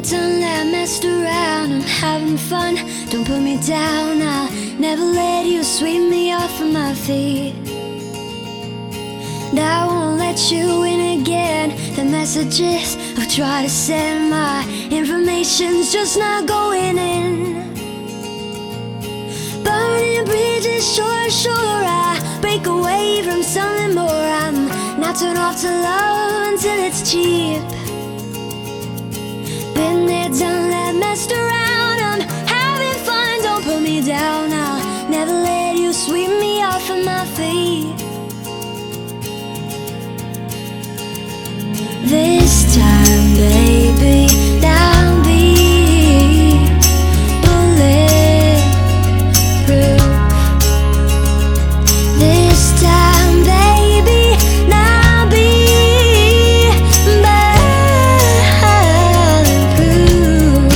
done that, messed around, I'm having fun. Don't put me down, I'll never let you sweep me off of my feet. And I won't let you in again. The messages I've tried to send, my information's just not going in. Burning bridges, sure, I break away from something more. I'm not turned off to love until it's cheap. Been there, done that, messed around, I'm having fun. Don't put me down, I'll never let you sweep me off of my feet. This time, baby, I'll be bulletproof. This time, baby, I'll be bulletproof.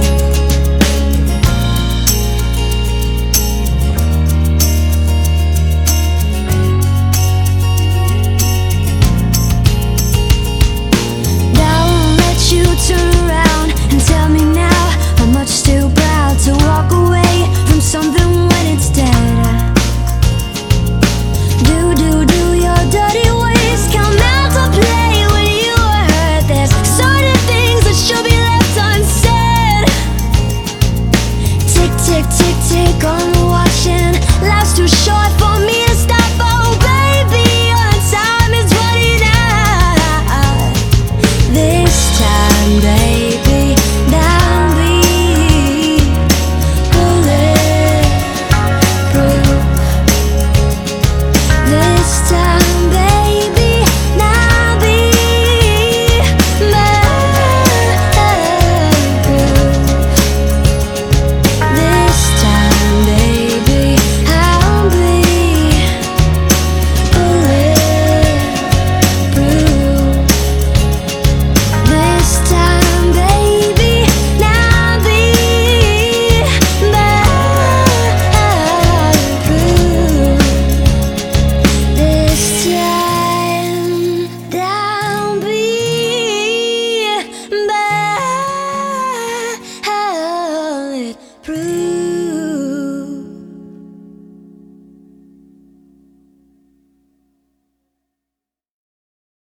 Turn around and tell me now how much too proud to walk away from something when it's dead. Do your dirty ways come out to play when you were hurt? There's certain things that should be left unsaid. Tick, tick, tick, tick on